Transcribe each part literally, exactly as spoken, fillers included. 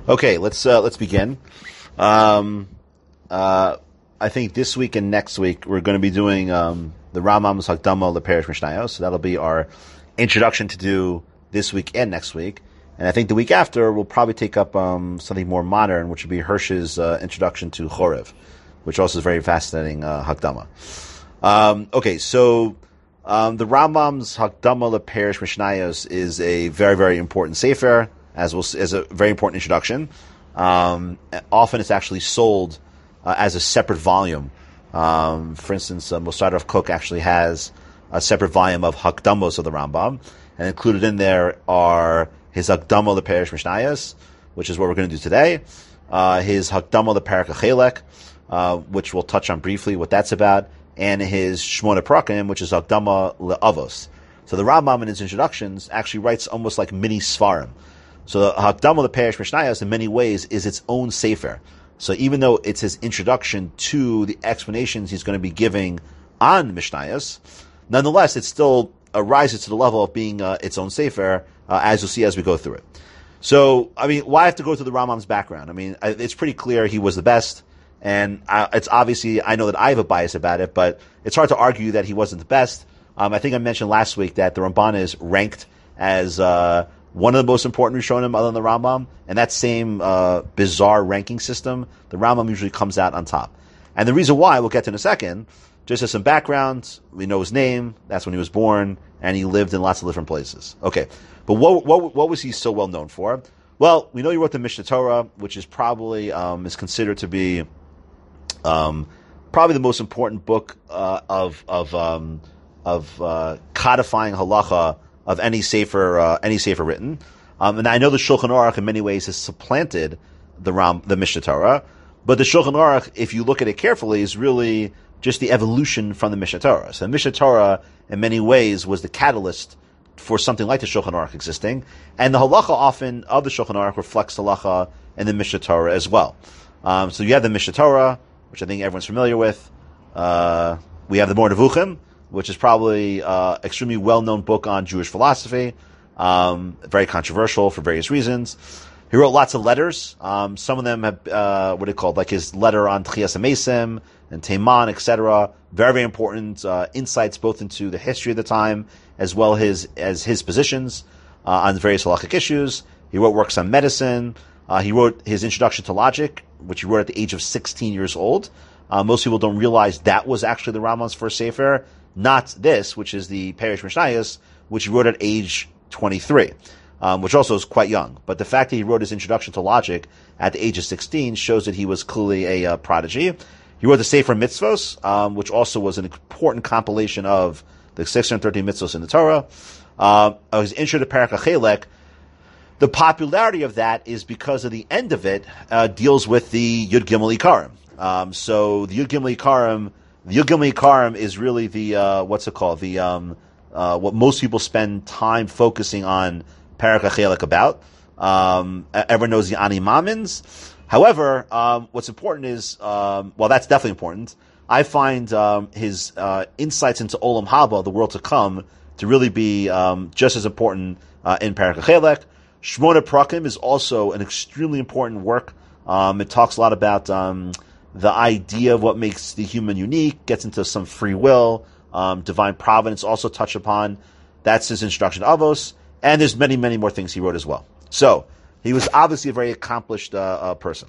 Okay, let's uh, let's begin. Um, uh, I think this week and next week we're going to be doing um, the Rambam's Hakdama LePerush Mishnayos. So that'll be our introduction to do this week and next week. And I think the week after we'll probably take up um, something more modern, which would be Hirsch's uh, introduction to Chorev, which also is very fascinating uh, Hakdama. Um, okay, so um, the Rambam's Hakdama LePerush Mishnayos is a very very important sefer. As we'll, as a very important introduction. Um, often it's actually sold uh, as a separate volume. Um, for instance, uh, Mosardov Kook actually has a separate volume of Hakdamos of the Rambam, and included in there are his Hakdama LePerush Mishnayos, which is what we're going to do today, uh, his Hakdama LePerush Chelek, uh, which we'll touch on briefly what that's about, and his Shmona Prakim, which is Hakdama LeAvos. So the Rambam in his introductions actually writes almost like mini Svarim. So the Hakdama LePerush Mishnayos in many ways is its own sefer. So even though it's his introduction to the explanations he's going to be giving on Mishnayos, nonetheless it still uh, rises to the level of being uh, its own sefer, uh, as you'll see as we go through it. So, I mean, why have to go through the Rambam's background? I mean, it's pretty clear he was the best, and I, it's obviously, I know that I have a bias about it, but it's hard to argue that he wasn't the best. Um, I think I mentioned last week that the Ramban is ranked as uh, one of the most important Rishonim other than the Rambam, and that same uh, bizarre ranking system, the Rambam usually comes out on top. And the reason why, we'll get to in a second, just as some background, we know his name, that's when he was born, and he lived in lots of different places. Okay, but what what, what was he so well known for? Well, we know he wrote the Mishneh Torah, which is probably, um, is considered to be um, probably the most important book uh, of, of, um, of uh, codifying halacha of any sefer, uh, any sefer written, um, and I know the Shulchan Aruch in many ways has supplanted the Ram, the Mishneh Torah, but the Shulchan Aruch, if you look at it carefully, is really just the evolution from the Mishneh Torah. So the Mishneh Torah, in many ways, was the catalyst for something like the Shulchan Aruch existing, and the halacha often of the Shulchan Aruch reflects halacha in the Mishneh Torah as well. Um, so you have the Mishneh Torah, which I think everyone's familiar with. Uh, we have the Moreh Nevuchim, which is probably uh, extremely well-known book on Jewish philosophy, um, very controversial for various reasons. He wrote lots of letters. Um, some of them have, uh, what are they called, like his letter on Tchias HaMesim and Teiman, et cetera. Very, very important uh, insights both into the history of the time as well as, as his positions uh, on various halachic issues. He wrote works on medicine. Uh, he wrote his Introduction to Logic, which he wrote at the age of sixteen years old. Uh, most people don't realize that was actually the Rambam's first sefer. Not this, which is the Perush Mishnayos, which he wrote at age twenty-three, um, which also is quite young. But the fact that he wrote his Introduction to Logic at the age of sixteen shows that he was clearly a uh, prodigy. He wrote the Sefer Mitzvos, um, which also was an important compilation of the six hundred thirteen mitzvos in the Torah. Uh, his Intro to Perek HaChelek, the popularity of that is because of the end of it uh, deals with the Yud Gimel Ikarim. Um, so the Yud Gimel Ikarim, the Yud Gimel Ikarim is really the, uh, what's it called? The, um, uh, what most people spend time focusing on Perek HaChelek about. Um, everyone knows the Ani Mamins. However, um, what's important is, um, well, that's definitely important. I find, um, his, uh, insights into Olam Haba, the world to come, to really be, um, just as important, uh, in Perek HaChelek. Shmona Prakim is also an extremely important work. Um, it talks a lot about, um, the idea of what makes the human unique, gets into some free will, um, divine providence also touched upon. That's his Introduction to Avos, and there's many, many more things he wrote as well. So, he was obviously a very accomplished uh, uh, person.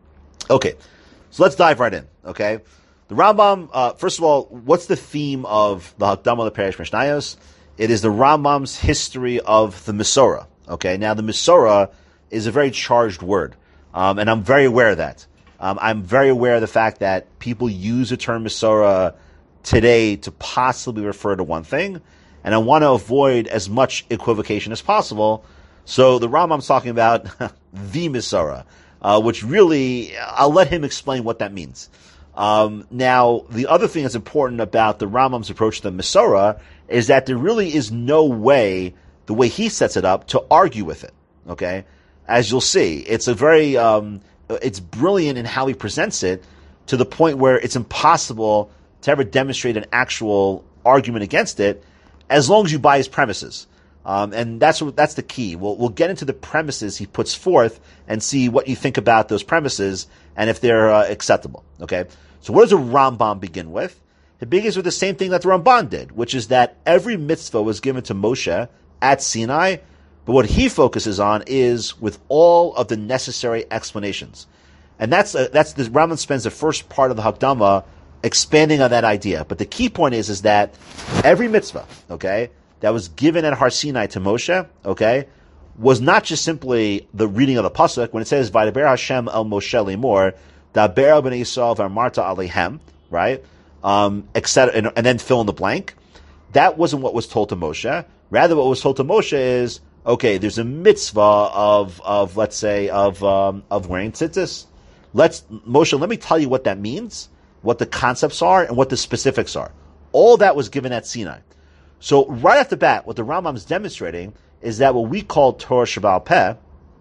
Okay, so let's dive right in, okay? The Rambam, uh, first of all, what's the theme of the Hakdama LePerush Mishnayos? It is the Rambam's history of the Mesorah, okay? Now, the Mesorah is a very charged word, um, and I'm very aware of that. Um, I'm very aware of the fact that people use the term Mesorah today to possibly refer to one thing, and I want to avoid as much equivocation as possible. So the Rambam's talking about the Mesorah, uh, which really, I'll let him explain what that means. Um, now, the other thing that's important about the Rambam's approach to the Mesorah is that there really is no way, the way he sets it up, to argue with it, okay? As you'll see, it's a very... Um, it's brilliant in how he presents it, to the point where it's impossible to ever demonstrate an actual argument against it, as long as you buy his premises. Um, and that's that's the key. We'll we'll get into the premises he puts forth and see what you think about those premises and if they're uh, acceptable. Okay. So what does the Rambam begin with? It begins with the same thing that the Ramban did, which is that every mitzvah was given to Moshe at Sinai, but what he focuses on is with all of the necessary explanations. And that's uh, that's the Rambam spends the first part of the Hakdama expanding on that idea. But the key point is is that every mitzvah, okay, that was given at Har Sinai to Moshe, okay, was not just simply the reading of the pasuk when it says Vaydaber Hashem el Moshe lemor, Daber el bnei Yisrael v'amarta alehem, right? Um, et cetera, and, and then fill in the blank. That wasn't what was told to Moshe. Rather, what was told to Moshe is, okay, there's a mitzvah of, of let's say, of um, of wearing tzitzis. Let's Moshe, let me tell you what that means, what the concepts are, and what the specifics are. All that was given at Sinai. So right off the bat, what the Rambam is demonstrating is that what we call Torah Sheba'al Peh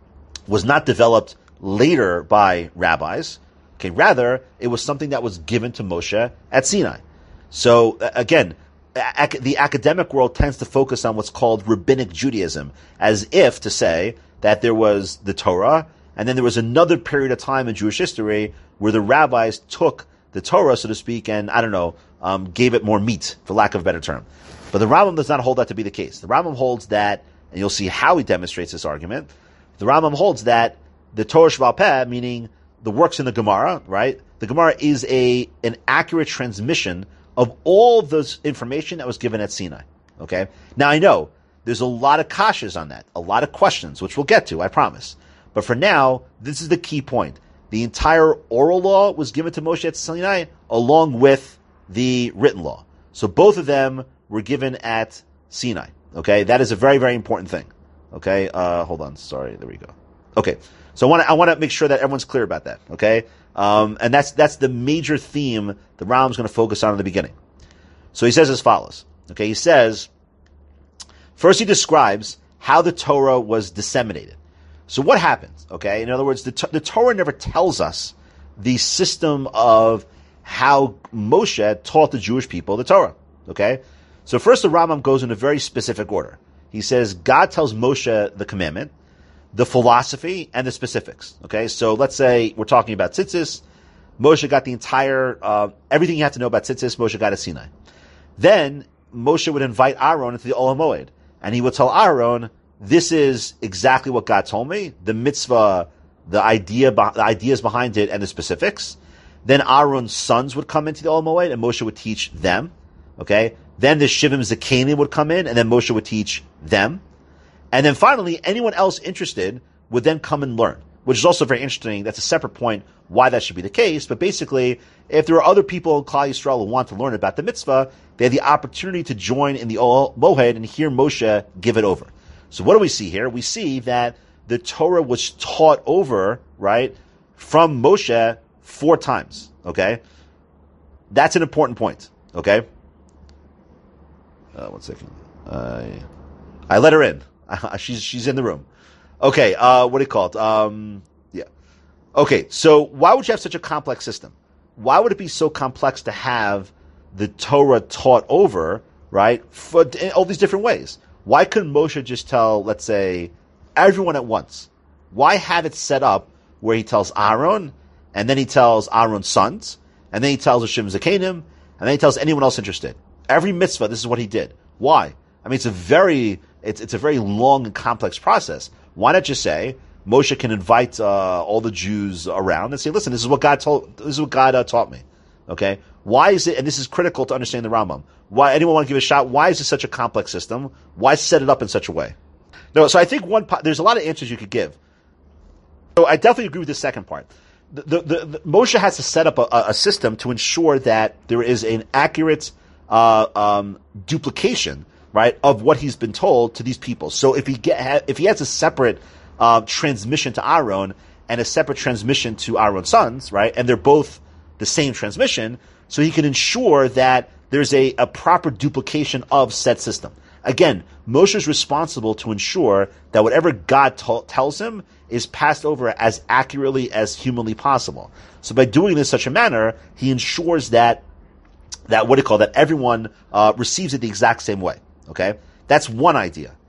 was not developed later by rabbis. Okay, rather, it was something that was given to Moshe at Sinai. So, again, ac- the academic world tends to focus on what's called rabbinic Judaism, as if to say that there was the Torah, and then there was another period of time in Jewish history where the rabbis took the Torah, so to speak, and, I don't know, um, gave it more meat, for lack of a better term. But the Rambam does not hold that to be the case. The Rambam holds that, and you'll see how he demonstrates this argument, the Rambam holds that the Torah Sheba'al Peh, meaning the works in the Gemara, right? The Gemara is a an accurate transmission of all this information that was given at Sinai. Okay? Now I know there's a lot of kashas on that, a lot of questions, which we'll get to, I promise. But for now, this is the key point. The entire oral law was given to Moshe at Sinai along with the written law. So both of them were given at Sinai. Okay? That is a very, very important thing. Okay? Uh, hold on. Sorry. There we go. Okay. So I want to I want to make sure that everyone's clear about that, okay? Um, and that's that's the major theme the Rambam's going to focus on in the beginning. So he says as follows, okay? He says, first he describes how the Torah was disseminated. So what happens, okay? In other words, the, the Torah never tells us the system of how Moshe taught the Jewish people the Torah, okay? So first the Rambam goes in a very specific order. He says God tells Moshe the commandment, the philosophy, and the specifics. Okay, so let's say we're talking about tzitzis. Moshe got the entire, uh, everything you have to know about tzitzis, Moshe got at Sinai. Then Moshe would invite Aaron into the Olam Moed, and he would tell Aaron, this is exactly what God told me, the mitzvah, the idea, the ideas behind it, and the specifics. Then Aaron's sons would come into the Olam Moed, and Moshe would teach them. Okay, then the Shivim Zakanim would come in, and then Moshe would teach them. And then finally, anyone else interested would then come and learn, which is also very interesting. That's a separate point why that should be the case. But basically, if there are other people in Klal Yisrael who want to learn about the mitzvah, they have the opportunity to join in the Oel Moed and hear Moshe give it over. So what do we see here? We see that the Torah was taught over, right, from Moshe four times, okay? That's an important point, okay? Uh, one second. Uh, I let her in. she's she's in the room. Okay, uh, what do you call it? Um, yeah. Okay, so why would you have such a complex system? Why would it be so complex to have the Torah taught over, right, for in all these different ways? Why couldn't Moshe just tell, let's say, everyone at once? Why have it set up where he tells Aaron, and then he tells Aaron's sons, and then he tells the Shivim Zakanim, and then he tells anyone else interested? Every mitzvah, this is what he did. Why? I mean, it's a very... It's it's a very long and complex process. Why not just say Moshe can invite uh, all the Jews around and say, "Listen, this is what God told. This is what God uh, taught me." Okay, why is it? And this is critical to understand the Rambam. Why anyone want to give it a shot? Why is it such a complex system? Why set it up in such a way? No, so I think one there's a lot of answers you could give. So I definitely agree with the second part. The, the, the, the Moshe has to set up a, a system to ensure that there is an accurate uh, um, duplication, right, of what he's been told to these people. So if he get if he has a separate uh, transmission to Aaron and a separate transmission to Aaron's sons, right, and they're both the same transmission, so he can ensure that there's a, a proper duplication of said system. Again, Moshe is responsible to ensure that whatever God t- tells him is passed over as accurately as humanly possible. So by doing this in such a manner, he ensures that that what do you call that everyone uh, receives it the exact same way. Okay, that's one idea.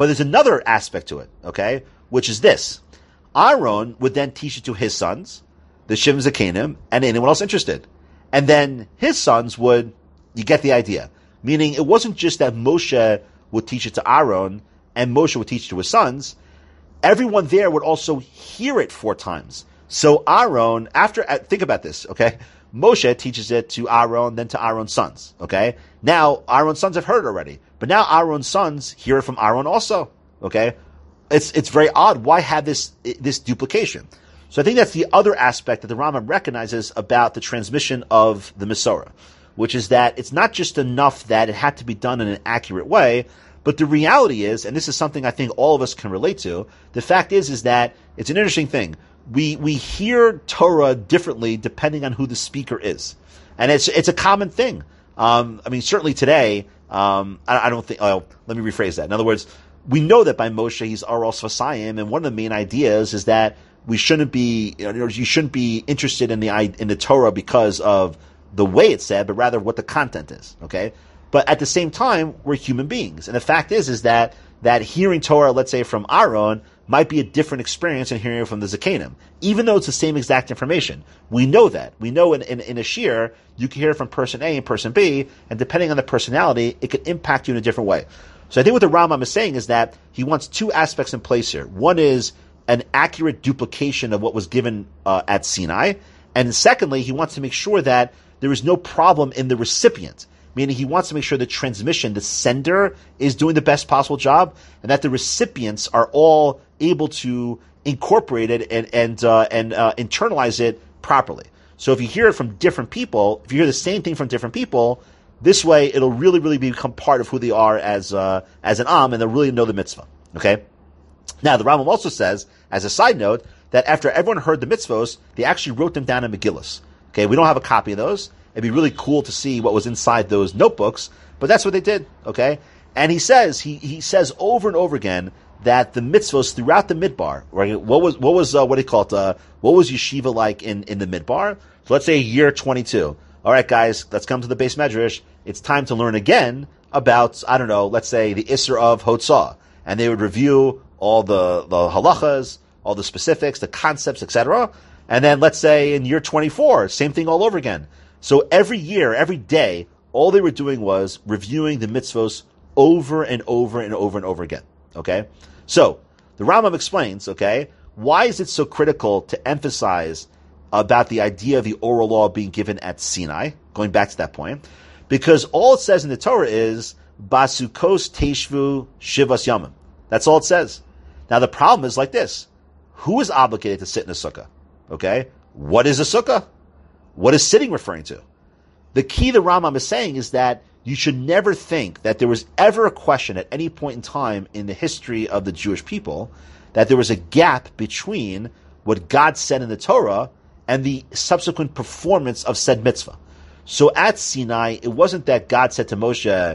But there's another aspect to it, okay, which is this. Aaron would then teach it to his sons, the Shivim Zakenim, and anyone else interested. And then his sons would, you get the idea. Meaning it wasn't just that Moshe would teach it to Aaron and Moshe would teach it to his sons. Everyone there would also hear it four times. So Aaron, after, think about this, okay? Moshe teaches it to Aaron, then to Aaron's sons, okay? Now, Aaron's sons have heard it already. But now Aaron's sons hear it from Aaron also, okay? It's it's very odd. Why have this this duplication? So I think that's the other aspect that the Rambam recognizes about the transmission of the Masorah, which is that it's not just enough that it had to be done in an accurate way, but the reality is, and this is something I think all of us can relate to, the fact is is that it's an interesting thing. We we hear Torah differently depending on who the speaker is, and it's it's a common thing. Um, I mean, certainly today, um, I, I don't think. Oh, let me rephrase that. In other words, we know that by Moshe he's Aros Vasayim, and one of the main ideas is that we shouldn't be, you know, you shouldn't be interested in the in the Torah because of the way it's said, but rather what the content is. Okay, but at the same time, we're human beings, and the fact is is that that hearing Torah, let's say from Aaron, might be a different experience than hearing it from the Zakenim, even though it's the same exact information. We know that. We know in, in, in a shir, you can hear it from person A and person B, and depending on the personality, it could impact you in a different way. So I think what the Rambam is saying is that he wants two aspects in place here. One is an accurate duplication of what was given uh, at Sinai, and secondly, he wants to make sure that there is no problem in the recipient, meaning he wants to make sure the transmission, the sender, is doing the best possible job, and that the recipients are all able to incorporate it and and uh, and uh, internalize it properly. So if you hear it from different people, if you hear the same thing from different people, this way it'll really, really become part of who they are as uh, as an Am, and they'll really know the mitzvah. Okay. Now the Rambam also says, as a side note, that after everyone heard the mitzvos, they actually wrote them down in Megillus. Okay, we don't have a copy of those. It'd be really cool to see what was inside those notebooks, but that's what they did. Okay, and he says he he says over and over again that the mitzvos throughout the midbar, right? What was what was uh, what do you call it? Uh, what was yeshiva like in, in the midbar? So let's say year twenty-two. All right, guys, let's come to the base medrash. It's time to learn again about, I don't know, let's say the Isser of Hotzah, and they would review all the the halachas, all the specifics, the concepts, et cetera. And then let's say in year twenty-four, same thing all over again. So every year, every day, all they were doing was reviewing the mitzvos over and over and over and over again. Okay? So, the Rambam explains, okay, why is it so critical to emphasize about the idea of the oral law being given at Sinai, going back to that point, because all it says in the Torah is, Basukos Teshvu Shivas Yamim. That's all it says. Now the problem is like this. Who is obligated to sit in a sukkah? Okay? What is a sukkah? What is sitting referring to? The key the Rambam is saying is that you should never think that there was ever a question at any point in time in the history of the Jewish people that there was a gap between what God said in the Torah and the subsequent performance of said mitzvah. So at Sinai, it wasn't that God said to Moshe,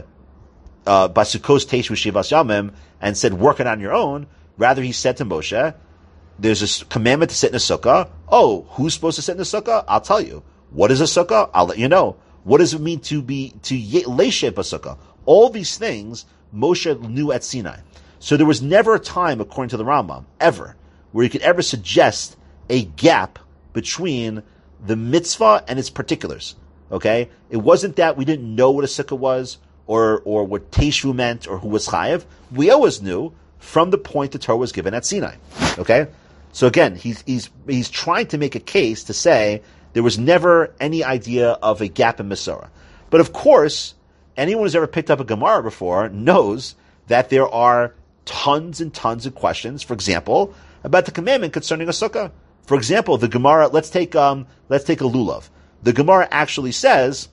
uh, Basukos Teshvu Shivas Yamim, and said, work it on your own. Rather, he said to Moshe, there's a commandment to sit in a sukkah. Oh, who's supposed to sit in a sukkah? I'll tell you. What is a sukkah? I'll let you know. What does it mean to be, to leishep a sukkah? All these things Moshe knew at Sinai. So there was never a time, according to the Rambam, ever, where he could ever suggest a gap between the mitzvah and its particulars. Okay? It wasn't that we didn't know what a sukkah was, or, or what Teshvu meant, or who was chayev. We always knew from the point the Torah was given at Sinai. Okay? So again, he's, he's, he's trying to make a case to say there was never any idea of a gap in Masorah. But of course, anyone who's ever picked up a Gemara before knows that there are tons and tons of questions, for example, about the commandment concerning a sukkah. For example, the Gemara, let's take, um, let's take a lulav. The Gemara actually says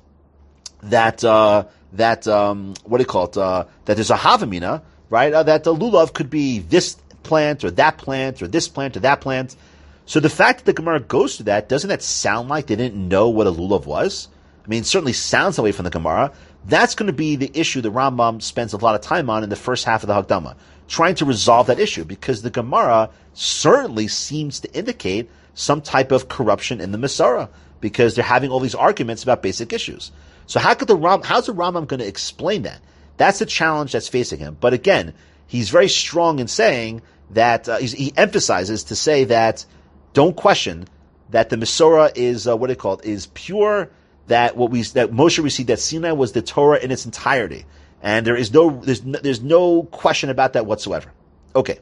that, uh, that, um, what do you call it, uh, that there's a havamina, right, uh, that the lulav could be this plant or that plant or this plant or that plant. So the fact that the Gemara goes to that, doesn't that sound like they didn't know what a lulav was? I mean, it certainly sounds that way from the Gemara. That's going to be the issue the Rambam spends a lot of time on in the first half of the Hakdama, trying to resolve that issue, because the Gemara certainly seems to indicate some type of corruption in the Masorah, because they're having all these arguments about basic issues. So how could the Ram, how's the Rambam going to explain that? That's the challenge that's facing him. But again, he's very strong in saying that, uh, he emphasizes to say that, don't question that the Mesorah is, uh, what it called, is pure, that what we, that Moshe received, that Sinai was the Torah in its entirety. And there is no, there's no, there's no question about that whatsoever. Okay.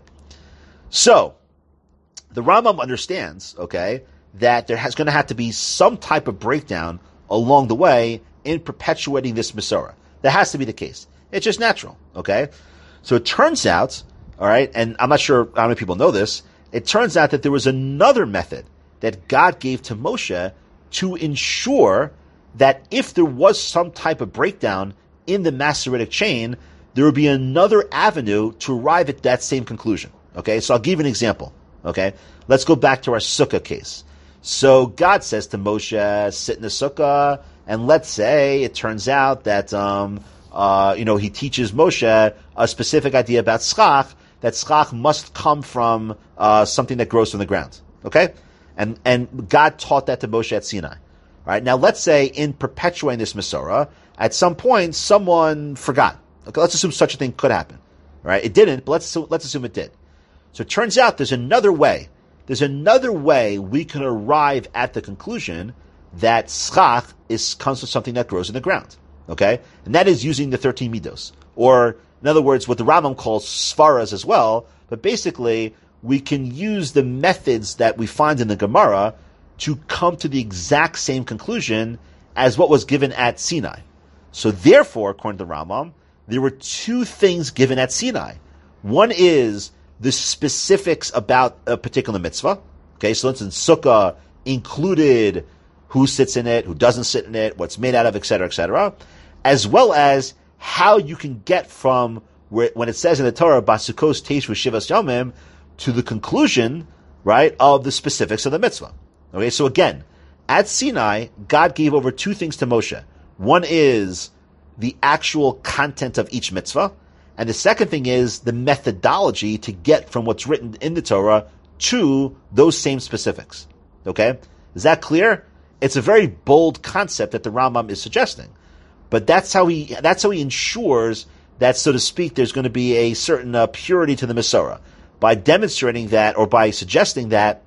So, the Rambam understands, okay, that there has going to have to be some type of breakdown along the way in perpetuating this Mesorah. That has to be the case. It's just natural, okay? So it turns out, all right, and I'm not sure how many people know this, it turns out that there was another method that God gave to Moshe to ensure that if there was some type of breakdown in the Masoretic chain, there would be another avenue to arrive at that same conclusion. Okay, so I'll give you an example. Okay, let's go back to our sukkah case. So God says to Moshe, sit in the sukkah, and let's say it turns out that, um, uh, you know, he teaches Moshe a specific idea about schach, that schach must come from uh, something that grows from the ground. Okay? And and God taught that to Moshe at Sinai. All right, now let's say in perpetuating this Mesorah, at some point someone forgot. Okay, let's assume such a thing could happen. All right, it didn't, but let's let's assume it did. So it turns out there's another way. There's another way we can arrive at the conclusion that schach is comes from something that grows in the ground. Okay, and that is using the thirteen midos, or in other words, what the Rambam calls svaras as well. But basically, we can use the methods that we find in the Gemara to come to the exact same conclusion as what was given at Sinai. So therefore, according to the Rambam, there were two things given at Sinai. One is the specifics about a particular mitzvah. Okay, so for instance, sukkah included who sits in it, who doesn't sit in it, what's made out of, et cetera, et cetera, as well as how you can get from where, when it says in the Torah, Basukos Teishu Shivas Yomim, to the conclusion, right, of the specifics of the mitzvah. Okay, so again, at Sinai, God gave over two things to Moshe. One is the actual content of each mitzvah, and the second thing is the methodology to get from what's written in the Torah to those same specifics. Okay? Is that clear? It's a very bold concept that the Rambam is suggesting. But that's how he that's how he ensures that, so to speak, there's going to be a certain uh, purity to the Mesorah, by demonstrating that, or by suggesting that,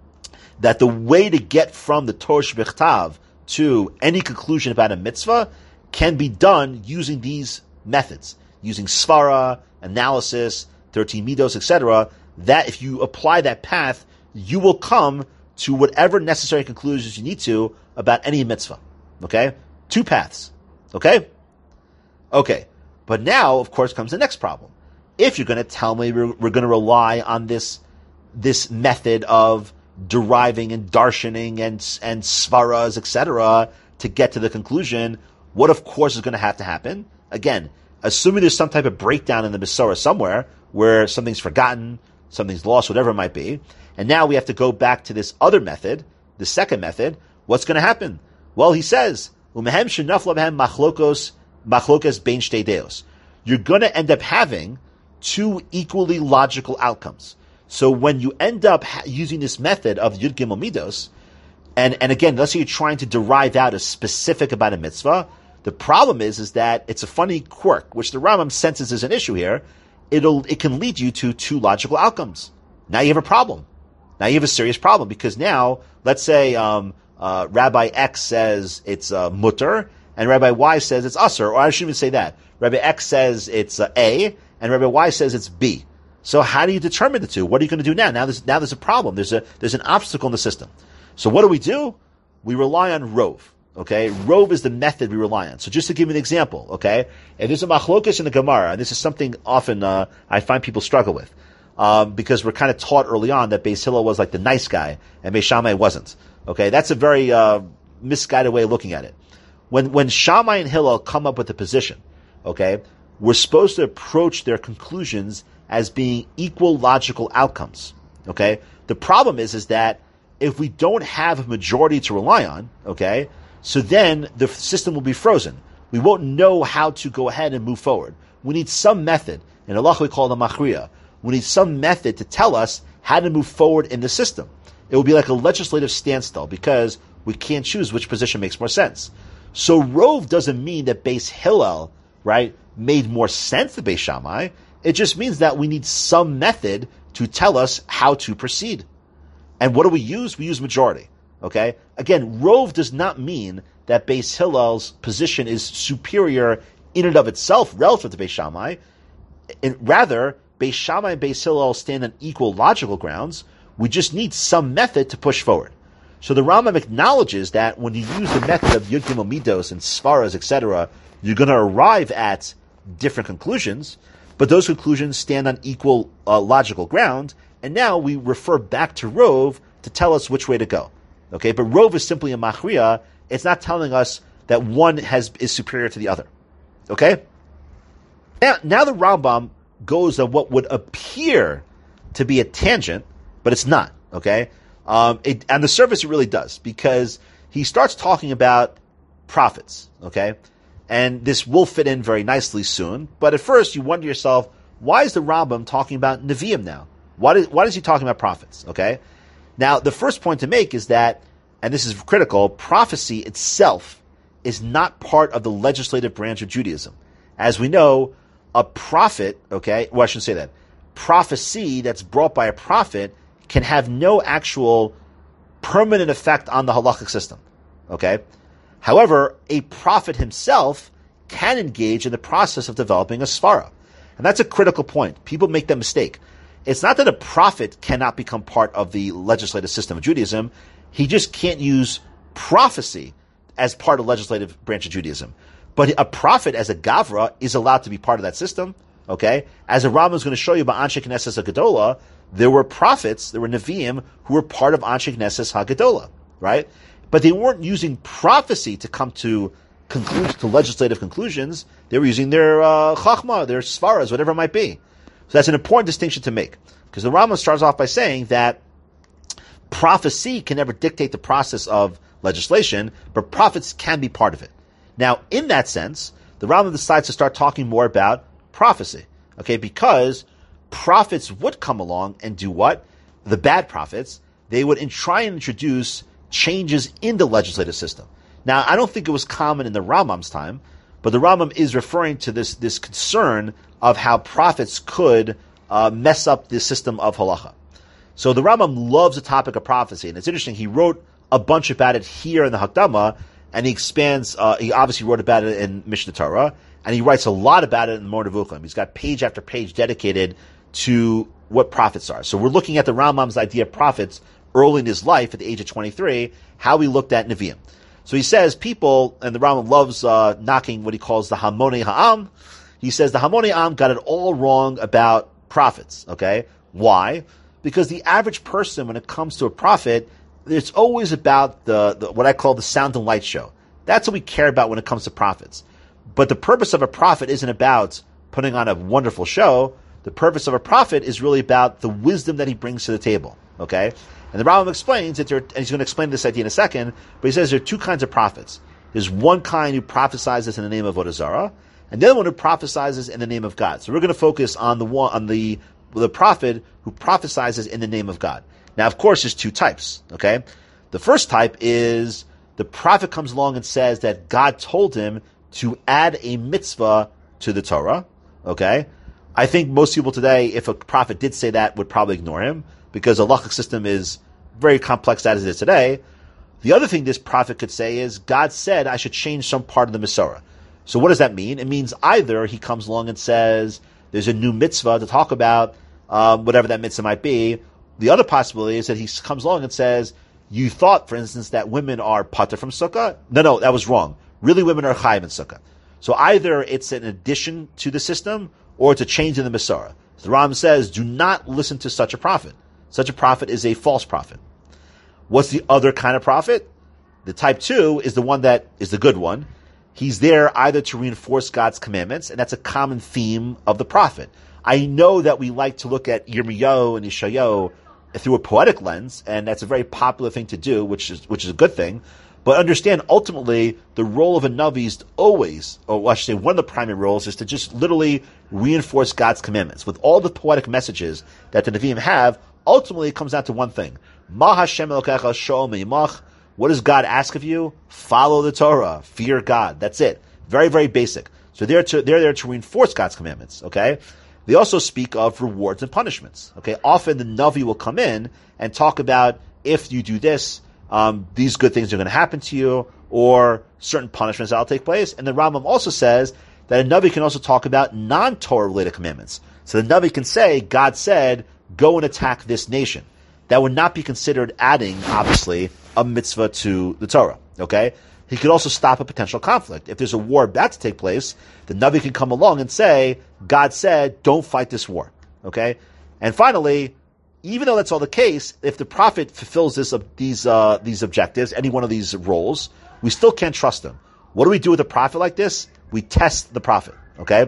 that the way to get from the Torah Shebechtav to any conclusion about a mitzvah can be done using these methods, using svara, analysis, thirteen midos, et cetera. That if you apply that path, you will come to whatever necessary conclusions you need to about any mitzvah. Okay? Two paths. Okay? Okay. But now, of course, comes the next problem. If you're going to tell me we're, we're going to rely on this this method of deriving and darshaning and and svaras, et cetera, to get to the conclusion, what of course is going to have to happen? Again, assuming there's some type of breakdown in the Mesorah somewhere where something's forgotten, something's lost, whatever it might be, and now we have to go back to this other method, the second method. What's going to happen? Well, he says, "Umehem shenafla behem machlokos machlokes bein shtei deos." You're going to end up having two equally logical outcomes. So when you end up ha- using this method of Yud Gimel Midos, and, and again, let's say you're trying to derive out a specific about a mitzvah, the problem is, is that it's a funny quirk, which the Rambam senses is an issue here. It'll, it can lead you to two logical outcomes. Now you have a problem. Now you have a serious problem, because now, let's say, um, uh, Rabbi X says it's, uh, mutter, and Rabbi Y says it's usher, or I shouldn't even say that. Rabbi X says it's uh, A, and Rabbi Y says it's B. So how do you determine the two? What are you going to do now? Now there's, now there's a problem. There's a, there's an obstacle in the system. So what do we do? We rely on Rov. Okay? Rov is the method we rely on. So just to give you an example, okay? And there's a machlokas in the Gemara, and this is something often, uh, I find people struggle with. Um, because we're kind of taught early on that Beis Hillel was like the nice guy, and Beis Shammai wasn't. Okay? That's a very, uh, misguided way of looking at it. When, when Shammai and Hillel come up with a position, okay, we're supposed to approach their conclusions as being equal logical outcomes. Okay? The problem is, is that if we don't have a majority to rely on, okay, so then the system will be frozen. We won't know how to go ahead and move forward. We need some method. In Allah we call it a machriya. We need some method to tell us how to move forward in the system. It will be like a legislative standstill, because we can't choose which position makes more sense. So Rov doesn't mean that Beis Hillel, right, made more sense than Beis Shammai. It just means that we need some method to tell us how to proceed. And what do we use? We use majority. Okay? Again, Rove does not mean that Beis Hillel's position is superior in and of itself relative to Beis Shammai. And rather, Beis Shammai and Beis Hillel stand on equal logical grounds. We just need some method to push forward. So the Rambam acknowledges that when you use the method of Yud Gimel Midos and Svaras, et cetera, you're going to arrive at different conclusions, but those conclusions stand on equal uh, logical ground, and now we refer back to Rove to tell us which way to go. Okay, but Rove is simply a machriya. It's not telling us that one has is superior to the other. Okay? Now, now the Rambam goes on what would appear to be a tangent, but it's not. Okay? Um, it, on the surface, it really does, because he starts talking about prophets. Okay? And this will fit in very nicely soon. But at first, you wonder yourself, why is the Rambam talking about Nevi'im now? Why, is, why is he talking about prophets? Okay? Now, the first point to make is that, and this is critical, prophecy itself is not part of the legislative branch of Judaism. As we know, a prophet, okay, well, I shouldn't say that, prophecy that's brought by a prophet can have no actual permanent effect on the halachic system. Okay? However, a prophet himself can engage in the process of developing a svara. And that's a critical point. People make that mistake. It's not that a prophet cannot become part of the legislative system of Judaism. He just can't use prophecy as part of the legislative branch of Judaism. But a prophet as a gavra is allowed to be part of that system. Okay? As the Rambam is going to show you about Anshe Knesses HaGedolah, there were prophets, there were Nevi'im, who were part of Anshe Knesses HaGedolah. Right? But they weren't using prophecy to come to conclusions, to legislative conclusions. They were using their uh, chachma, their svaras, whatever it might be. So that's an important distinction to make. Because the Rambam starts off by saying that prophecy can never dictate the process of legislation, but prophets can be part of it. Now, in that sense, the Rambam decides to start talking more about prophecy. Okay, because prophets would come along and do what? The bad prophets, they would try and introduce changes in the legislative system. Now, I don't think it was common in the Rambam's time, but the Rambam is referring to this, this concern of how prophets could uh, mess up the system of halacha. So the Rambam loves the topic of prophecy, and it's interesting, he wrote a bunch about it here in the Hakdama, and he expands, uh, he obviously wrote about it in Mishnah Torah, and he writes a lot about it in Moreh Nevuchim. He's got page after page dedicated to what prophets are. So we're looking at the Rambam's idea of prophets early in his life at the age of twenty-three, how he looked at Nevi'im. So he says people, and the Rambam loves uh, knocking what he calls the Hamonei Ha'am. He says the Hamonei Ha'am got it all wrong about prophets. Okay? Why? Because the average person, when it comes to a prophet, it's always about the, the what I call the sound and light show. That's what we care about when it comes to prophets. But the purpose of a prophet isn't about putting on a wonderful show. The purpose of a prophet is really about the wisdom that he brings to the table. Okay? And the Rambam explains that there, and he's going to explain this idea in a second, but he says there are two kinds of prophets. There's one kind who prophesizes in the name of Avodah Zarah, and the other one who prophesizes in the name of God. So we're going to focus on the one, on the, the prophet who prophesizes in the name of God. Now, of course, there's two types, okay? The first type is the prophet comes along and says that God told him to add a mitzvah to the Torah, okay? I think most people today, if a prophet did say that, would probably ignore him, because the halachic system is very complex as it is today. The other thing this prophet could say is, God said I should change some part of the Masorah. So what does that mean? It means either he comes along and says, there's a new mitzvah to talk about, um, whatever that mitzvah might be. The other possibility is that he comes along and says, you thought, for instance, that women are pater from sukkah? No, no, that was wrong. Really, women are chayiv in sukkah. So either it's an addition to the system, or it's a change in the Masorah. So the Ram says, do not listen to such a prophet. Such a prophet is a false prophet. What's the other kind of prophet? The type two is the one that is the good one. He's there either to reinforce God's commandments, and that's a common theme of the prophet. I know that we like to look at Yirmiyahu and Yeshayahu through a poetic lens, and that's a very popular thing to do, which is which is a good thing. But understand, ultimately, the role of a Navi is always, or I should say one of the primary roles, is to just literally reinforce God's commandments. With all the poetic messages that the Nevi'im have, ultimately it comes down to one thing. Ma Hashem Elokecha Sho'ol Me'imach. What does God ask of you? Follow the Torah. Fear God. That's it. Very, very basic. So they're, to, they're there to reinforce God's commandments, okay? they also speak of rewards and punishments. Okay, often the Navi will come in and talk about if you do this, um, these good things are going to happen to you, or certain punishments that will take place. And the Rambam also says that a Navi can also talk about non-Torah related commandments. So the Navi can say, God said, go and attack this nation. That would not be considered adding, obviously, a mitzvah to the Torah. Okay? He could also stop a potential conflict. If there's a war about to take place, the Navi can come along and say, God said, don't fight this war. Okay? And finally, even though that's all the case, if the prophet fulfills this, uh, these uh, these objectives, any one of these roles, we still can't trust him. What do we do with a prophet like this? We test the prophet. Okay?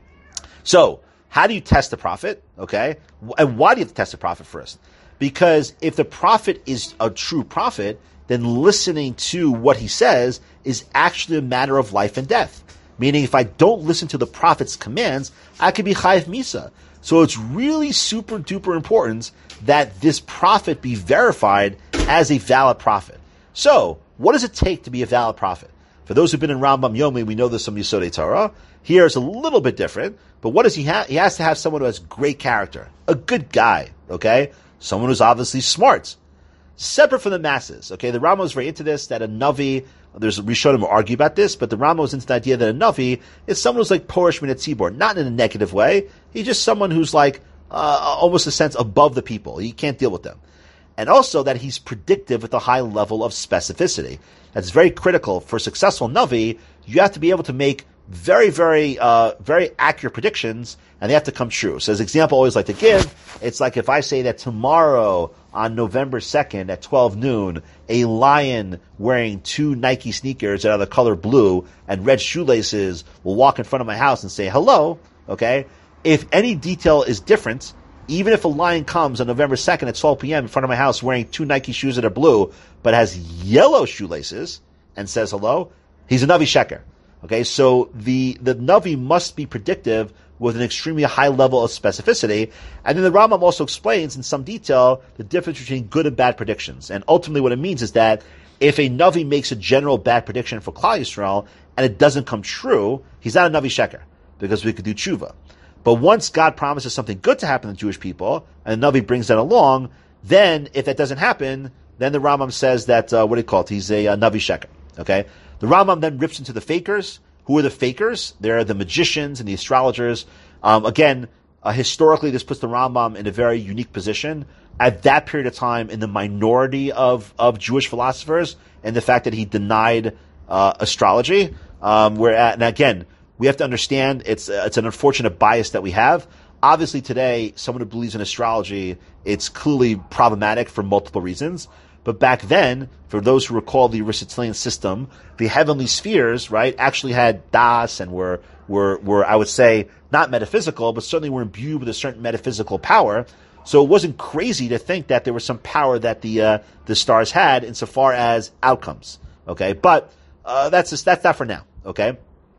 So, how do you test the prophet? Okay? And why do you have to test the prophet first? Because if the prophet is a true prophet, then listening to what he says is actually a matter of life and death. Meaning, if I don't listen to the prophet's commands, I could be chayiv misa. So it's really super duper important that this prophet be verified as a valid prophet. So, what does it take to be a valid prophet? For those who've been in Rambam Yomi, we know this from Yesodei Torah. Here it's a little bit different, but what does he have? He has to have someone who has great character, a good guy, okay? Someone who's obviously smart, separate from the masses. Okay, the Rambam is very into this, that a Navi, there's Rishonim who argue about this, but the Rambam is into the idea that a Navi is someone who's like Porish Min HaTzibor, not in a negative way. He's just someone who's like, uh, almost a sense above the people. He can't deal with them. And also that he's predictive with a high level of specificity. That's very critical. For a successful Navi, you have to be able to make very, very, uh, very accurate predictions, and they have to come true. So as an example I always like to give, it's like if I say that tomorrow on November second at twelve noon, a lion wearing two Nike sneakers that are the color blue and red shoelaces will walk in front of my house and say hello, okay? If any detail is different, even if a lion comes on November second at twelve p.m. in front of my house wearing two Nike shoes that are blue, but has yellow shoelaces and says hello, he's a Navi Sheker. Okay, so the, the Navi must be predictive with an extremely high level of specificity. And then the Rambam also explains in some detail the difference between good and bad predictions. And ultimately what it means is that if a Navi makes a general bad prediction for Klal Yisrael and it doesn't come true, he's not a Navi Sheker, because we could do tshuva. But once God promises something good to happen to the Jewish people, and the Navi brings that along, then if that doesn't happen, then the Rambam says that, uh, what do you call it? He's a, a Navi Sheker. Okay? The Rambam then rips into the fakers. Who are the fakers? They're the magicians and the astrologers. Um, again, uh, historically, this puts the Rambam in a very unique position. At that period of time, in the minority of, of Jewish philosophers, and the fact that he denied uh, astrology. Um, where at, and again, we have to understand it's it's an unfortunate bias that we have. Obviously, today, someone who believes in astrology, it's clearly problematic for multiple reasons. But back then, for those who recall the Aristotelian system, the heavenly spheres, right, actually had das and were, were, were, I would say, not metaphysical, but certainly were imbued with a certain metaphysical power. So it wasn't crazy to think that there was some power that the, uh, the stars had insofar as outcomes. Okay. But, uh, that's just, that's not for now. Okay.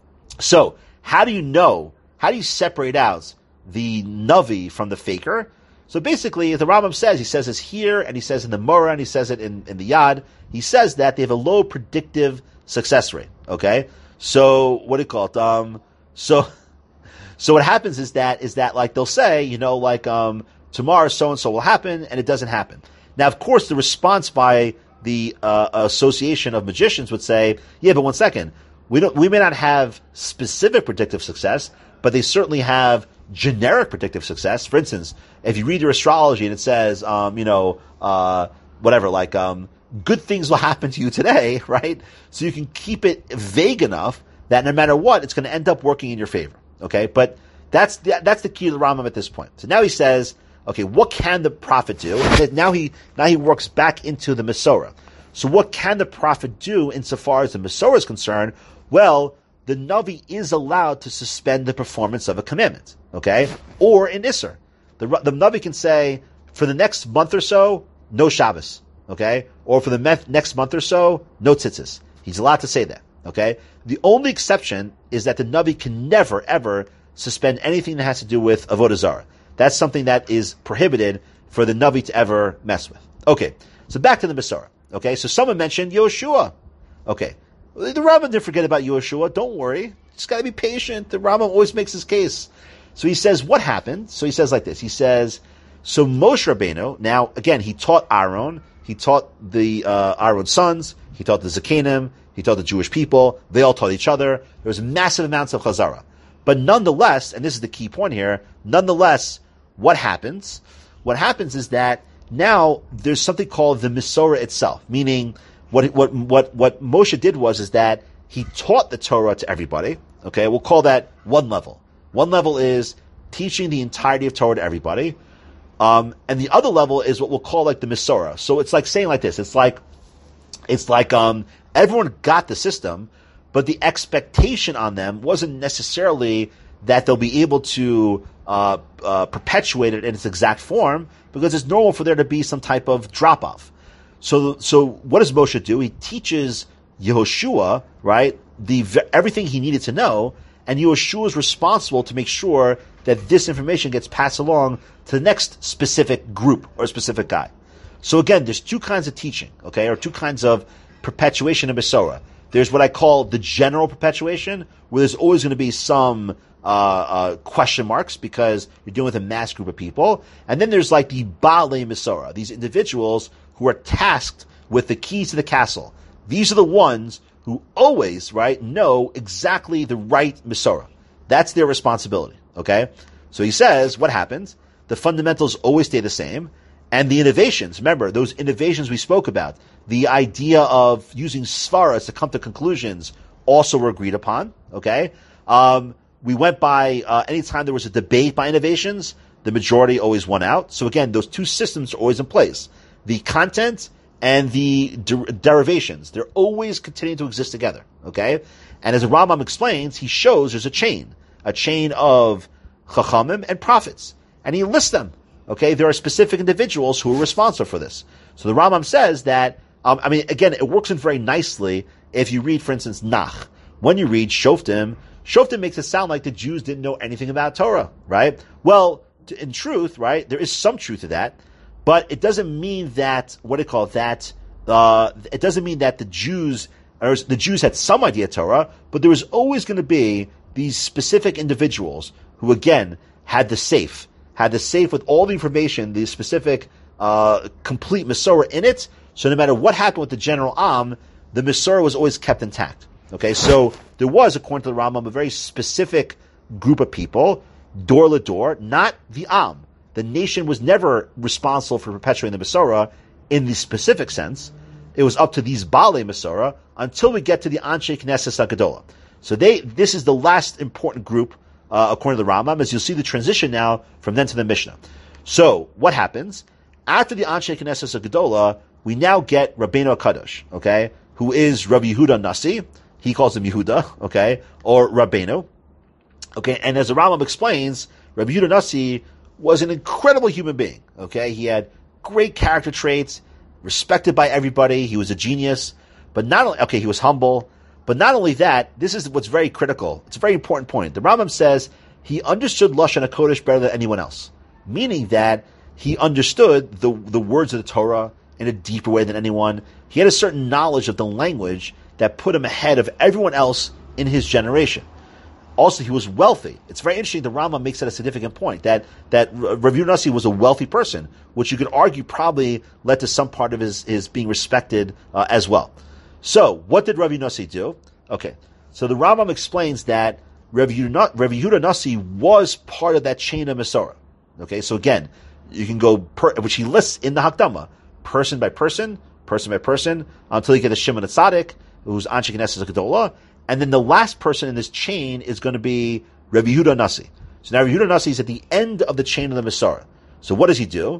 So, how do you know, how do you separate out the Navi from the faker? So basically, the Rambam says, he says this here, and he says in the Mora, and he says it in, in the Yad, he says that they have a low predictive success rate, okay? So, what do you call it? Um, so, so what happens is that, is that like they'll say, you know, like, um, tomorrow so-and-so will happen, and it doesn't happen. Now, of course, the response by the, uh, association of magicians would say, yeah, but one second, we don't, we may not have specific predictive success, but they certainly have generic predictive success. For instance, if you read your astrology and it says, um, you know, uh, whatever, like, um, good things will happen to you today, right? So you can keep it vague enough that no matter what, it's going to end up working in your favor. Okay. But that's the, that's the key to the Rambam at this point. So now he says, okay, what can the prophet do? And now he, now he works back into the Masorah. So what can the prophet do insofar as the Masorah is concerned? Well, the Navi is allowed to suspend the performance of a commandment, okay? Or in Isser. The, the Navi can say, for the next month or so, no Shabbos, okay? Or for the me- next month or so, no tzitzis. He's allowed to say that, okay? The only exception is that the Navi can never, ever suspend anything that has to do with Avodah Zarah. That's something that is prohibited for the Navi to ever mess with. Okay, so back to the Masorah, okay? So someone mentioned Yoshua, okay? The Rambam didn't forget about Yoshua. Don't worry. Just got to be patient. The Rambam always makes his case. So he says, what happened? So he says like this. He says, so Moshe Rabbeinu, now again, he taught Aaron, he taught the uh, Aaron's sons, he taught the Zakanim, he taught the Jewish people, they all taught each other. There was massive amounts of Chazara. But nonetheless, and this is the key point here, nonetheless, what happens? What happens is that now there's something called the Mesorah itself, meaning what what what what Moshe did was is that he taught the Torah to everybody. Okay, we'll call that one level. One level is teaching the entirety of Torah to everybody, um, and the other level is what we'll call like the Mesorah. So it's like saying like this. It's like it's like um, everyone got the system, but the expectation on them wasn't necessarily that they'll be able to uh, uh, perpetuate it in its exact form, because it's normal for there to be some type of drop-off. So, so what does Moshe do? He teaches Yehoshua, right, the everything he needed to know, and Yehoshua is responsible to make sure that this information gets passed along to the next specific group or specific guy. So again, there's two kinds of teaching, okay, or two kinds of perpetuation of Mesorah. There's what I call the general perpetuation, where there's always going to be some uh, uh, question marks because you're dealing with a mass group of people. And then there's like the Baalei Mesorah, these individuals who are tasked with the keys to the castle. These are the ones who always, right, know exactly the right Mesorah. That's their responsibility, okay? So he says, what happens? The fundamentals always stay the same. And the innovations, remember, those innovations we spoke about, the idea of using svaras to come to conclusions also were agreed upon, okay? Um, we went by, uh, anytime there was a debate by innovations, the majority always won out. So again, those two systems are always in place. The content and the de- derivations, they're always continuing to exist together, okay? And as the Rambam explains, he shows there's a chain, a chain of chachamim and prophets. And he lists them, okay? There are specific individuals who are responsible for this. So the Rambam says that, um, I mean, again, it works in very nicely if you read, for instance, Nach. When you read Shoftim, Shoftim makes it sound like the Jews didn't know anything about Torah, right? Well, in truth, right, there is some truth to that, but it doesn't mean that, what do you call it, that, uh, it doesn't mean that the Jews, or the Jews had some idea of Torah, but there was always going to be these specific individuals who, again, had the safe, had the safe with all the information, the specific, uh, complete Mesorah in it. So no matter what happened with the general Am, the Mesorah was always kept intact. Okay, so there was, according to the Rambam, a very specific group of people, door to door, not the Am. The nation was never responsible for perpetuating the Mesorah in the specific sense. It was up to these Baalei Mesorah until we get to the Anshe Knesset HaGedolah. So they, this is the last important group, uh, according to the Rambam, as you'll see the transition now from then to the Mishnah. So, what happens? After the Anshe Knesset HaGedolah, we now get Rabbeinu HaKadosh, okay, who is Rabbi Yehuda Nasi. He calls him Yehuda, okay, or Rabbeinu. Okay, and as the Rambam explains, Rabbi Yehuda Nasi was an incredible human being, okay? He had great character traits, respected by everybody, he was a genius, but not only, okay, he was humble, but not only that, this is what's very critical, it's a very important point. The Rambam says he understood Lashon HaKodesh better than anyone else, meaning that he understood the, the words of the Torah in a deeper way than anyone. He had a certain knowledge of the language that put him ahead of everyone else in his generation. Also, he was wealthy. It's very interesting. The Rambam makes that a significant point, that that Rav Yehuda Nasi was a wealthy person, which you could argue probably led to some part of his, his being respected uh, as well. So, what did Rav Yehuda Nasi do? Okay, so the Rambam explains that Rav Yehuda, Rav Yehuda Nasi was part of that chain of Mesorah. Okay, so again, you can go, per, which he lists in the Hakdama, person by person, person by person, until you get the Shimon HaTzadik, who's Anshe Knesset HaGedolah, and then the last person in this chain is going to be Rabbi Yehuda Nasi. So now Rabbi Yehuda Nasi is at the end of the chain of the Mesorah. So what does he do?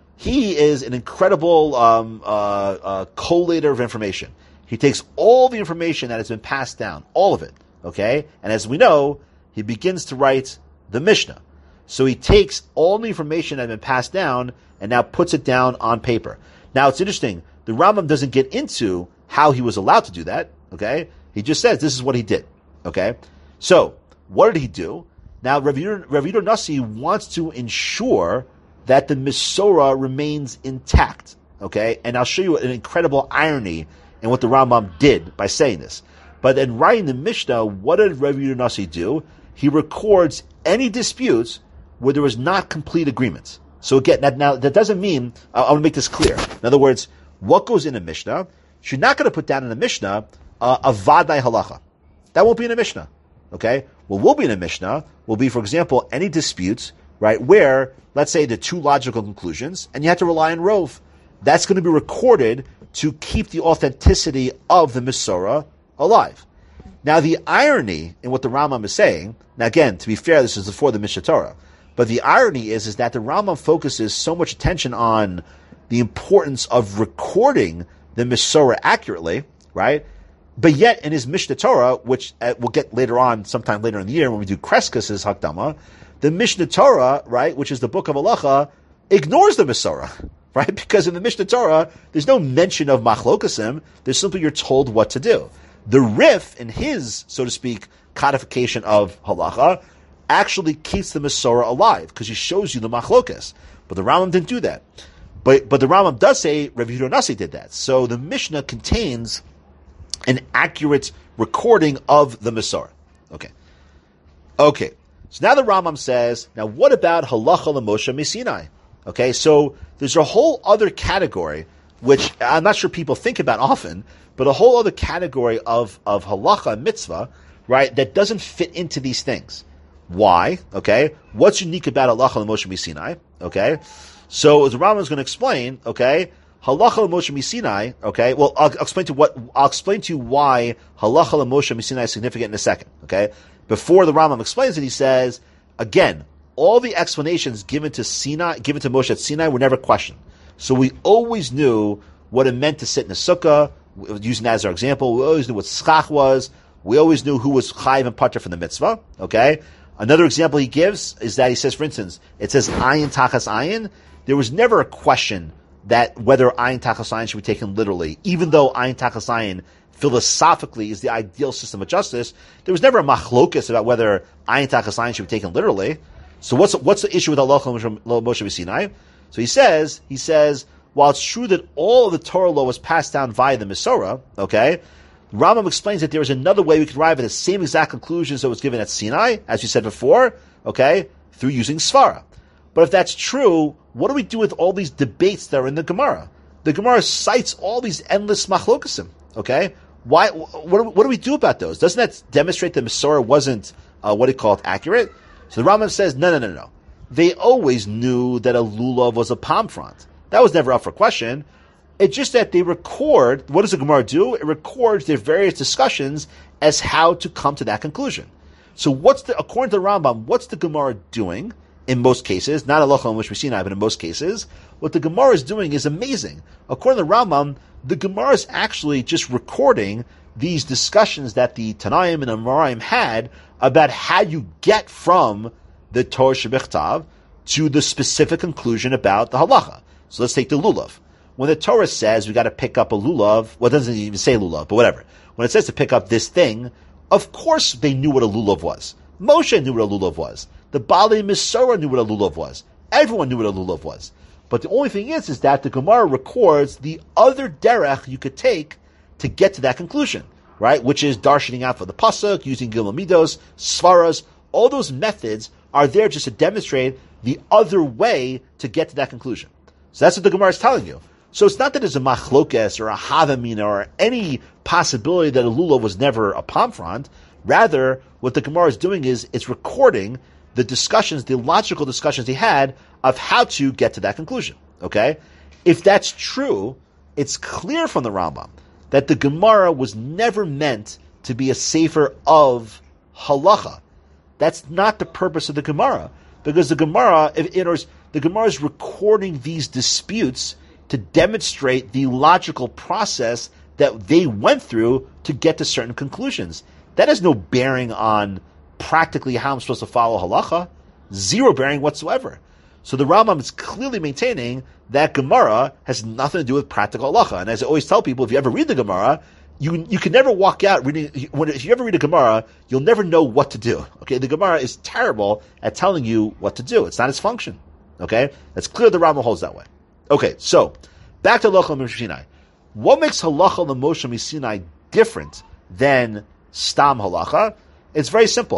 He is an incredible um, uh, uh, collator of information. He takes all the information that has been passed down, all of it, okay? And as we know, he begins to write the Mishnah. So he takes all the information that has been passed down and now puts it down on paper. Now it's interesting, the Rambam doesn't get into how he was allowed to do that, okay? He just says this is what he did, okay? So, what did he do? Now, Rav Yehuda Nasi wants to ensure that the Mesorah remains intact, okay? And I'll show you an incredible irony in what the Rambam did by saying this. But in writing the Mishnah, what did Rav Yehuda Nasi do? he records any disputes where there was not complete agreement. So again, that, now that doesn't mean, uh, I want to make this clear. In other words, what goes in a Mishnah, you're not going to put down in a Mishnah uh, a vadai halacha. That won't be in a Mishnah. Okay? What will be in a Mishnah will be, for example, any disputes, right, where, let's say, the two logical conclusions, and you have to rely on Rov. That's going to be recorded to keep the authenticity of the Mesorah alive. Now, the irony in what the Rambam is saying, now again, to be fair, this is before the Mishneh Torah, but the irony is, is that the Rambam focuses so much attention on the importance of recording the Mesorah accurately, right? But yet, in his Mishneh Torah, which uh, we'll get later on, sometime later in the year, when we do Kreskas's Hakdama, the Mishneh Torah, right, which is the book of Halacha, ignores the Mesorah, right? Because in the Mishneh Torah, there's no mention of Machlokasim, there's simply you're told what to do. The Rif, in his, so to speak, codification of Halacha, actually keeps the Mesorah alive, because he shows you the Machlokas. But the Rambam didn't do that. But but the Rambam does say Rav Yehuda Nasi did that. So the Mishnah contains an accurate recording of the Mesorah. Okay. Okay. So now the Rambam says, now what about Halacha l'Moshe Misinai? Okay, so there's a whole other category, which I'm not sure people think about often, but a whole other category of, of Halacha and Mitzvah, right, that doesn't fit into these things. Why? Okay. What's unique about Halacha l'Moshe Misinai? Okay. So as the Rambam is going to explain, okay, Halacha l'Moshe Misinai, okay, well, I'll, I'll explain to what, I'll explain to you why Halacha l'Moshe Misinai is significant in a second, okay? Before the Rambam explains it, he says, again, all the explanations given to Sinai, given to Moshe at Sinai were never questioned. So we always knew what it meant to sit in a sukkah, using that as our example. We always knew what schach was. We always knew who was chayiv and pater from the mitzvah, okay? Another example he gives is that he says, for instance, it says ayin tachas ayin. There was never a question that whether ayin tachas ayin should be taken literally, even though ayin tachas ayin philosophically is the ideal system of justice. There was never a machlokus about whether ayin tachas ayin should be taken literally. So what's what's the issue with Halacha Moshe Sinai? So he says he says while it's true that all of the Torah law was passed down via the Mesorah, okay, Rambam explains that there is another way we could arrive at the same exact conclusions that was given at Sinai, as you said before, okay, through using Svara. But if that's true, what do we do with all these debates that are in the Gemara? The Gemara cites all these endless machlokasim. Okay, why? What do, what do we do about those? Doesn't that demonstrate that Mesorah wasn't uh, what he called accurate? So the Rambam says, no, no, no, no. They always knew that a lulav was a palm front. That was never up for question. It's just that they record. What does the Gemara do? It records their various discussions as how to come to that conclusion. So what's the according to the Rambam? What's the Gemara doing? In most cases, not Halacha Moshe Sinai, but in most cases, what the Gemara is doing is amazing. According to the Rambam, the Gemara is actually just recording these discussions that the Tanaim and Amoraim had about how you get from the Torah Shebichtav to the specific conclusion about the Halacha. So let's take the Lulav. When the Torah says we got to pick up a Lulav, well, it doesn't even say Lulav, but whatever. When it says to pick up this thing, of course they knew what a Lulav was. Moshe knew what a Lulav was. The Baalei Mesorah knew what a lulav was. Everyone knew what a lulav was. But the only thing is, is that the Gemara records the other derech you could take to get to that conclusion, right? Which is darshaning out for the pasuk, using gilul midos, svaras. All those methods are there just to demonstrate the other way to get to that conclusion. So that's what the Gemara is telling you. So it's not that there's a machlokes or a havamina or any possibility that a lulav was never a palm front. Rather, what the Gemara is doing is it's recording the discussions, the logical discussions he had of how to get to that conclusion. Okay? If that's true, it's clear from the Rambam that the Gemara was never meant to be a sefer of halacha. That's not the purpose of the Gemara. Because the Gemara, if it is, the Gemara is recording these disputes to demonstrate the logical process that they went through to get to certain conclusions. That has no bearing on practically how I'm supposed to follow halacha. Zero bearing whatsoever. So the Rambam is clearly maintaining that Gemara has nothing to do with practical halacha. And as I always tell people, if you ever read the Gemara, you you can never walk out reading. When, if you ever read a Gemara, you'll never know what to do. Okay, the Gemara is terrible at telling you what to do. It's not its function. Okay, that's clear. The Rambam holds that way. Okay, so back to Halacha Moshe Sinai. What makes Halacha Moshe Sinai different than Stam Halacha? It's very simple.